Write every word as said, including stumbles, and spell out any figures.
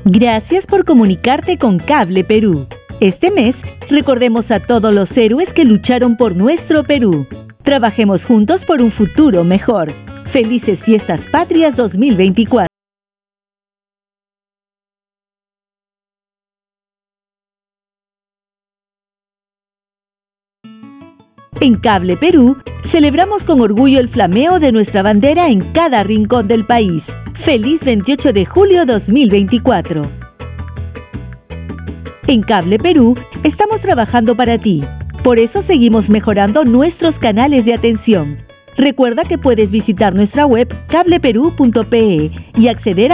Gracias por comunicarte con Cable Perú. Este mes, recordemos a todos los héroes que lucharon por nuestro Perú. Trabajemos juntos por un futuro mejor. Felices Fiestas Patrias dos mil veinticuatro. En Cable Perú, celebramos con orgullo el flameo de nuestra bandera en cada rincón del país. ¡Feliz veintiocho de julio dos mil veinticuatro! En Cable Perú, estamos trabajando para ti. Por eso seguimos mejorando nuestros canales de atención. Recuerda que puedes visitar nuestra web cable perú punto pe y acceder